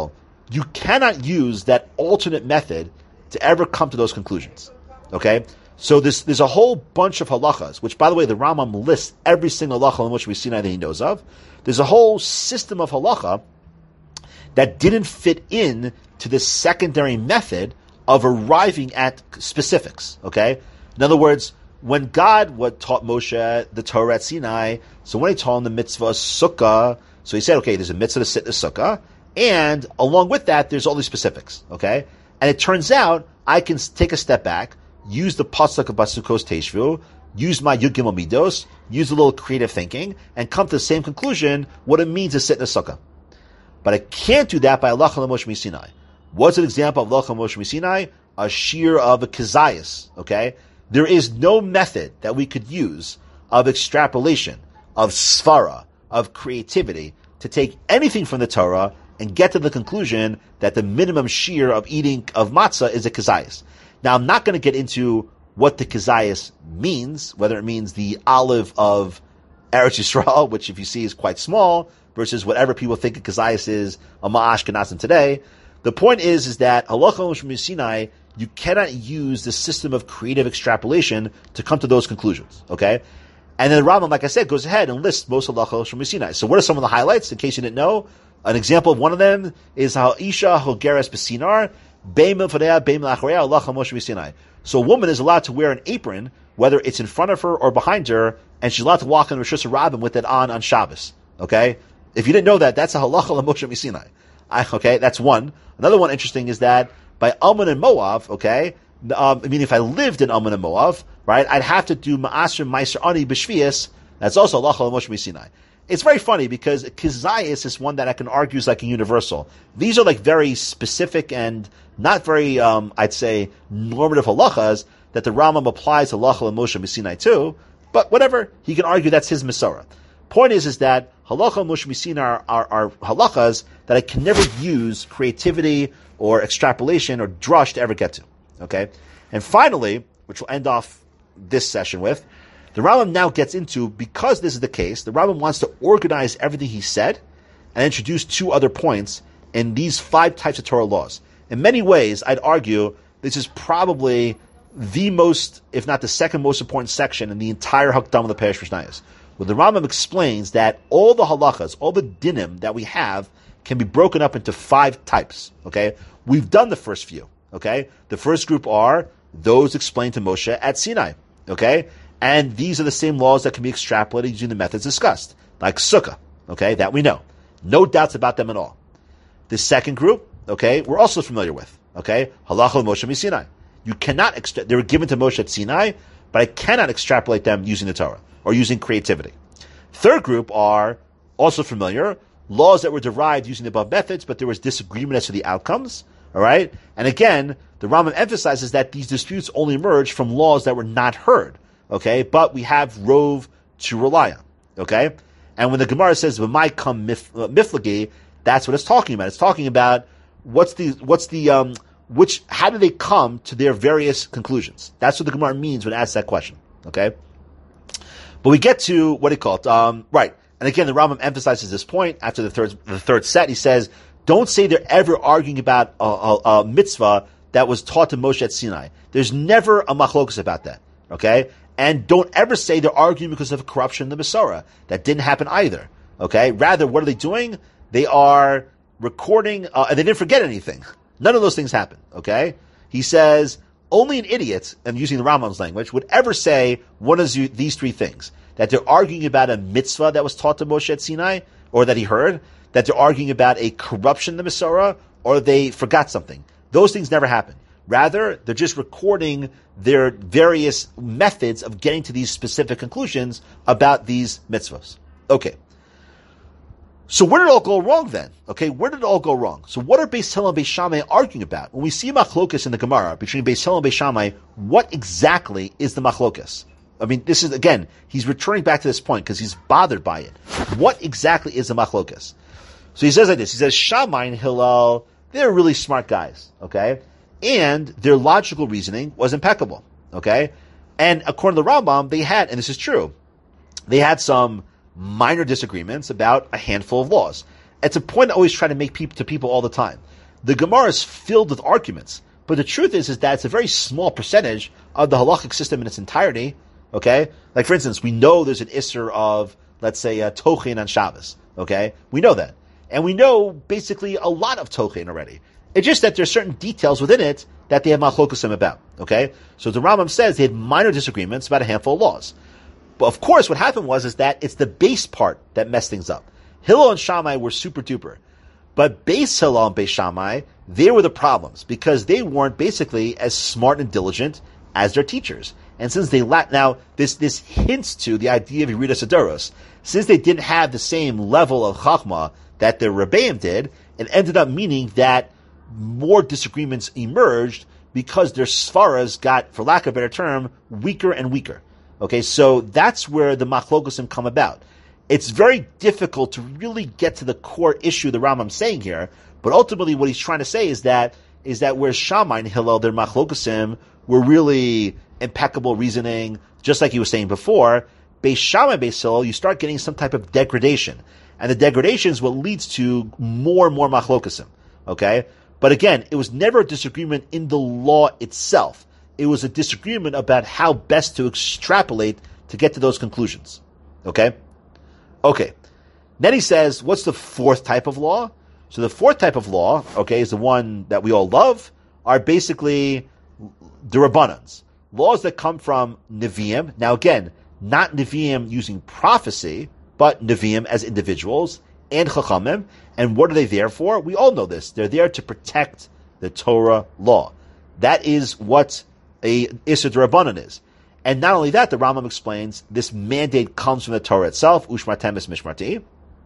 you cannot use that alternate method to ever come to those conclusions. Okay? So this, there's a whole bunch of halachas, which, by the way, the Rambam lists every single halacha in which we see that he knows of. There's a whole system of halacha that didn't fit in to the secondary method of arriving at specifics. Okay? In other words, when God what taught Moshe the Torah at Sinai, so when he taught him the mitzvah sukkah, so he said, okay, there's a mitzvah to sit in the sukkah, and along with that, there's all these specifics. Okay? And it turns out, I can take a step back, use the pasuk of Basukos Teshvu, use my Yud Gimel Midos, use a little creative thinking, and come to the same conclusion, what it means to sit in a sukkah. But I can't do that by Halacha L'Moshe Misinai. What's an example of Halacha L'Moshe Misinai? A shear of a Kezias, okay? There is no method that we could use of extrapolation, of svara, of creativity, to take anything from the Torah and get to the conclusion that the minimum shear of eating of matzah is a Kezias. Now, I'm not going to get into what the Kezias means, whether it means the olive of Eretz Yisrael, which if you see is quite small, versus whatever people think a Kezias is, a Ma'ash Kenazim today. The point is, is that Halacha L'Moshe Sinai, you cannot use the system of creative extrapolation to come to those conclusions, okay? And then the Rambam, like I said, goes ahead and lists most Halacha L'Moshe Sinai. So what are some of the highlights, in case you didn't know? An example of one of them is how Isha Hogeres Besinar, so a woman is allowed to wear an apron, whether it's in front of her or behind her, and she's allowed to walk in Rosh Hashanah with it on on Shabbos. Okay? If you didn't know that, that's a halacha l'Moshe Misinai. Okay, that's one. Another one interesting is that by Ammon and Moav, okay, um, I mean, if I lived in Ammon and Moav, right, I'd have to do Ma'asr Meiser Ani B'Shvius. That's also halacha l'Moshe Misinai. It's very funny because Kezias is one that I can argue is like a universal. These are like very specific and not very, um, I'd say, normative halachas that the Rambam applies halacha L'Moshe Misinai to, but whatever, he can argue that's his Masorah. Point is, is that halacha L'Moshe Misinai are, are, are halachas that I can never use creativity or extrapolation or drush to ever get to. Okay? And finally, which we'll end off this session with, the Rambam now gets into, because this is the case, the Rambam wants to organize everything he said and introduce two other points in these five types of Torah laws. In many ways, I'd argue this is probably the most, if not the second most important section in the entire Hakdam of the Perush Mishnayos, where the Rambam explains that all the halachas, all the dinim that we have, can be broken up into five types. Okay, we've done the first few. Okay, the first group are those explained to Moshe at Sinai. Okay. And these are the same laws that can be extrapolated using the methods discussed, like sukkah, okay, that we know. No doubts about them at all. The second group, okay, we're also familiar with, okay, halacha Moshe Misinai. You cannot, extra- they were given to Moshe at Sinai, but I cannot extrapolate them using the Torah or using creativity. Third group are also familiar, laws that were derived using the above methods, but there was disagreement as to the outcomes, all right? And again, the Rambam emphasizes that these disputes only emerged from laws that were not heard. Okay, but we have Rove to rely on. Okay, and when the Gemara says "V'mai kam miflagi," that's what it's talking about. It's talking about what's the what's the um which how do they come to their various conclusions? That's what the Gemara means when it asks that question. Okay, but we get to what he called um right, and again the Rambam emphasizes this point after the third the third set. He says, "Don't say they're ever arguing about a, a, a mitzvah that was taught to Moshe at Sinai. There's never a machlokus about that." Okay. And don't ever say they're arguing because of corruption in the Masorah. That didn't happen either. Okay? Rather, what are they doing? They are recording, uh, and they didn't forget anything. None of those things happened. Okay? He says, only an idiot, and using the Rambam's language, would ever say one of these three things. That they're arguing about a mitzvah that was taught to Moshe at Sinai, or that he heard. That they're arguing about a corruption in the Masorah, or they forgot something. Those things never happened. Rather, they're just recording their various methods of getting to these specific conclusions about these mitzvahs. Okay. So where did it all go wrong then? Okay, where did it all go wrong? So what are Beis Hillel and Beis Shammai arguing about? When we see machlokas in the Gemara between Beis Hillel and Beis Shammai, what exactly is the machlokas? I mean, this is, again, he's returning back to this point because he's bothered by it. What exactly is the machlokas? So he says like this, he says, Shammai and Hillel, they're really smart guys, okay? And their logical reasoning was impeccable, okay? And according to the Rambam, they had, and this is true, they had some minor disagreements about a handful of laws. It's a point I always try to make people to people all the time. the Gemara is filled with arguments. But the truth is, is that it's a very small percentage of the halachic system in its entirety. Okay? Like, for instance, we know there's an isser of, let's say, uh, tochin on Shabbos. Okay? We know that. And we know, basically, a lot of tochin already. It's just that there's certain details within it that they have machlokusim about. Okay? So the Rambam says they had minor disagreements about a handful of laws. But of course, what happened was, is that it's the base part that messed things up. Hillel and Shammai were super duper. But Beis Hillel and Beis Shammai, they were the problems, because they weren't basically as smart and diligent as their teachers. And since they lacked, now, this, this hints to the idea of Yeridas Adoros. Since they didn't have the same level of Chachma that the Rebbeim did, it ended up meaning that more disagreements emerged because their Svaras got, for lack of a better term, weaker and weaker. Okay, so that's where the Machlokosim come about. It's very difficult to really get to the core issue the Rambam's saying here, but ultimately what he's trying to say is that is that where Shammai and Hillel, their Machlokosim, were really impeccable reasoning, just like he was saying before, Beis Shammai, Beis Hillel, you start getting some type of degradation. And the degradation is what leads to more and more Machlokosim. Okay? But again, it was never a disagreement in the law itself. It was a disagreement about how best to extrapolate to get to those conclusions. Okay? Okay. Then he says, what's the fourth type of law? So the fourth type of law, okay, is the one that we all love, are basically the Rabbanans. Laws that come from Nevi'im. Now again, not Nevi'im using prophecy, but Nevi'im as individuals, and Chachamim. And what are they there for? We all know this. They're there to protect the Torah law. That is what a Isser D'Rabbanan is. And not only that, the Rambam explains, this mandate comes from the Torah itself, Ushmartem es Mishmarti.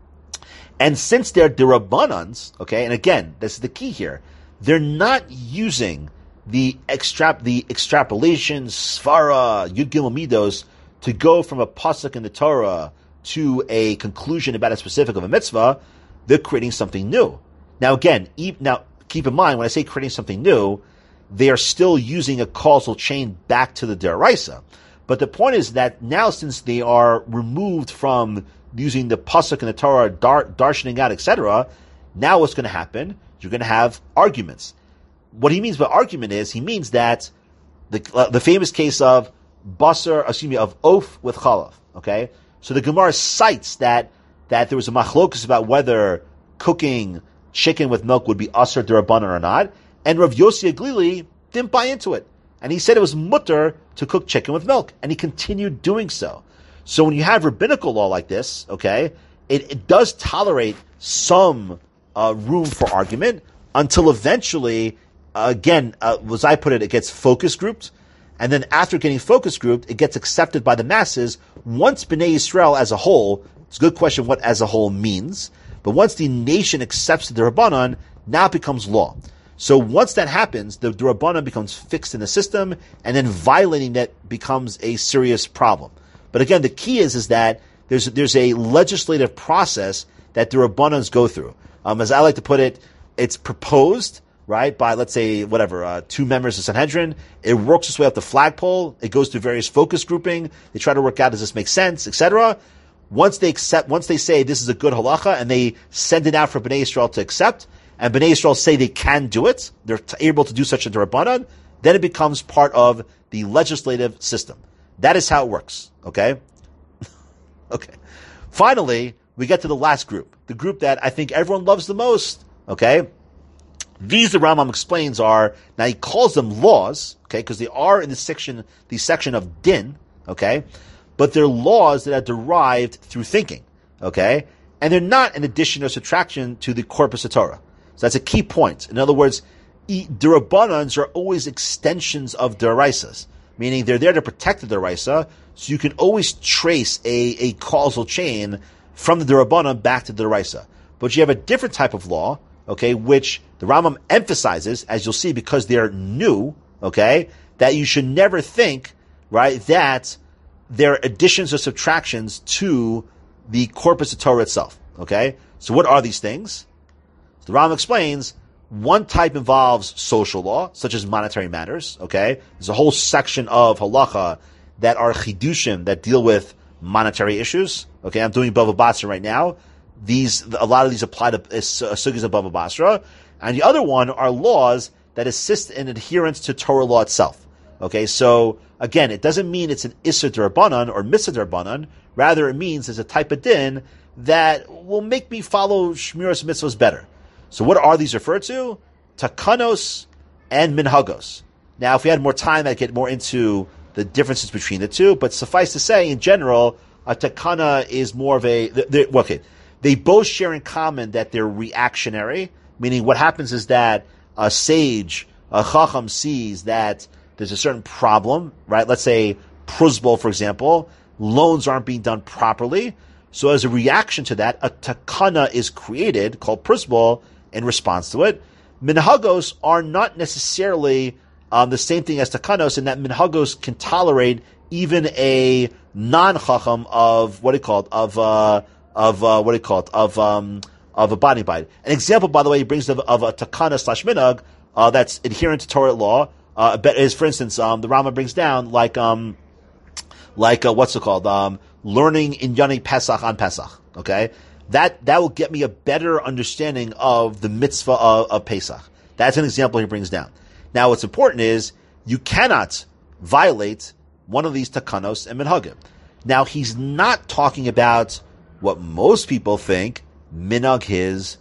And since they're D'Rabbanans, okay, and again, this is the key here, they're not using the extra, the extrapolation, Svara, Yud Gimel Midos, to go from a pasuk in the Torah to a conclusion about a specific of a mitzvah. They're creating something new. Now again, now keep in mind, when I say creating something new, they are still using a causal chain back to the Deraisa. But the point is that now, since they are removed from using the pasuk in the Torah, dar, darshaning out, et cetera, now what's going to happen? You're going to have arguments. What he means by argument is, he means that the uh, the famous case of basar, excuse me, of oaf with chalav. Okay, so the Gemara cites that that there was a machlokus about whether cooking chicken with milk would be asar d'Rabbanan or not. And Rav Yossi Aglili didn't buy into it. And he said it was mutter to cook chicken with milk. And he continued doing so. So when you have rabbinical law like this, okay, it, it does tolerate some uh, room for argument until eventually, uh, again, uh, as I put it, it gets focus grouped. And then after getting focus grouped, it gets accepted by the masses. Once Bnei Yisrael as a whole, it's a good question what as a whole means, but once the nation accepts the Rabbanan, now it becomes law. So once that happens, the Rabbanan becomes fixed in the system, and then violating that becomes a serious problem. But again, the key is, is that there's there's a legislative process that the Rabbanans go through. Um, as I like to put it, it's proposed, right, by, let's say, whatever, uh, two members of Sanhedrin. It works its way up the flagpole. It goes through various focus grouping. They try to work out, does this make sense, et cetera. Once they accept, once they say this is a good halacha, and they send it out for Bnei Yisrael to accept, and Bnei Yisrael say they can do it, they're t- able to do such a D'Rabbanan, then it becomes part of the legislative system. That is how it works, okay? Okay. Finally, we get to the last group, the group that I think everyone loves the most, okay? These, the Rambam explains, are, now he calls them laws, okay, because they are in the section, the section of din, okay? But they're laws that are derived through thinking, okay? And they're not an addition or subtraction to the corpus of Torah. So that's a key point. In other words, D'Rabbanans are always extensions of D'Oraisas, meaning they're there to protect the D'Oraisa, so you can always trace a, a causal chain from the D'Rabbanan back to the D'Oraisa. But you have a different type of law, okay, which the Rambam emphasizes, as you'll see, because they're new, okay, that you should never think, right, that they're additions or subtractions to the corpus of Torah itself, okay? So what are these things? The Rambam explains, one type involves social law, such as monetary matters, okay? There's a whole section of halacha that are chidushim, that deal with monetary issues, okay? I'm doing Bava Basra right now. These, a lot of these apply to uh, sugis of Bava Basra. and the other one are laws that assist in adherence to Torah law itself. Okay, so again, it doesn't mean it's an Issur D'Rabbanan or Mitzvah D'Rabbanan. Rather, it means it's a type of din that will make me follow Shmiras Mitzvahs better. So what are these referred to? Takanos and Minhagos. Now, if we had more time, I'd get more into the differences between the two, but suffice to say, in general, a takana is more of a, they, okay, they both share in common that they're reactionary, meaning what happens is that a sage, a chacham sees that there's a certain problem, right? Let's say pruzbol, for example, loans aren't being done properly. So as a reaction to that, a takana is created called pruzbol in response to it. Minhagos are not necessarily um, the same thing as takanos in that minhagos can tolerate even a non-chacham of, what do you call it, of, uh, of, uh, what do you call it, of, um, of abiding by it. An example, by the way, he brings of, of a takana slash minhag, uh, that's adherent to Torah law, uh, is, for instance, um, the Rama brings down, like, um, like, uh, what's it called, um, learning in Yoni Pesach on Pesach, okay? That, that will get me a better understanding of the mitzvah of, of Pesach. That's an example he brings down. Now, what's important is, you cannot violate one of these takanos and minhagim. Now, he's not talking about what most people think minhag is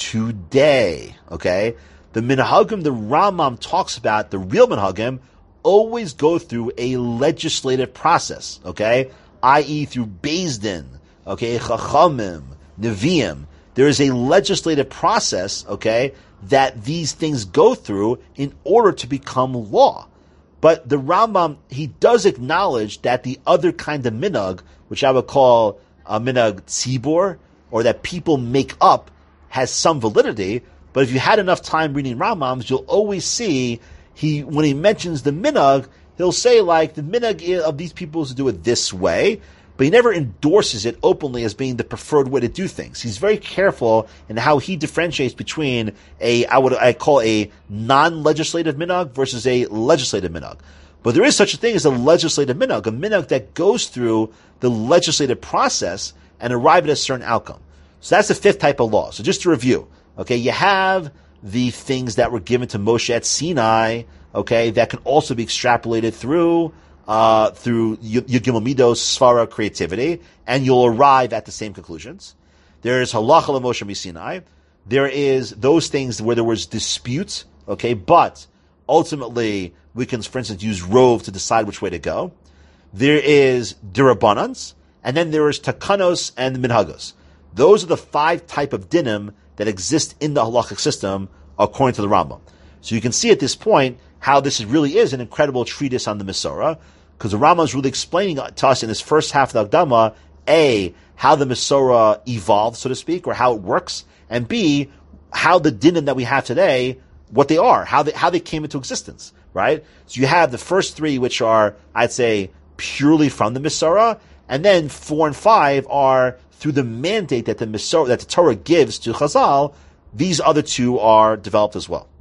today, okay? The minhagim the Rambam talks about, the real minhagim, always go through a legislative process, okay? that is through Beis Din, okay, Chachamim, Nevi'im. There is a legislative process, okay, that these things go through in order to become law. But the Rambam, he does acknowledge that the other kind of minhag, which I would call a minhag tzibor, or that people make up, has some validity. But if you had enough time reading Rambams, you'll always see he, when he mentions the minhag, he'll say like the minhag of these people is to do it this way, but he never endorses it openly as being the preferred way to do things. He's very careful in how he differentiates between a, I would, I call a non-legislative minhag versus a legislative minhag. But there is such a thing as a legislative minhag, a minhag that goes through the legislative process and arrive at a certain outcome. So that's the fifth type of law. So just to review, okay, you have the things that were given to Moshe at Sinai, okay, that can also be extrapolated through uh, through Yud-Gimel Midos, Svara, creativity, and you'll arrive at the same conclusions. There is Halacha LaMoshe Misinai. There is those things where there was dispute, okay, but ultimately we can, for instance, use Rove to decide which way to go. There is Dirabbanans, and then there is Takanos and Minhagos. Those are the five type of dinim that exist in the halachic system according to the Rambam. So you can see at this point how this really is an incredible treatise on the Mesorah, because the Rambam is really explaining to us in this first half of the Akdama, A, how the Mesorah evolved, so to speak, or how it works, and B, how the dinim that we have today, what they are, how they, how they came into existence, right? So you have the first three, which are, I'd say, purely from the Mesorah, and then four and five are through the mandate that the Mesorah, that the Torah gives to Chazal. These other two are developed as well.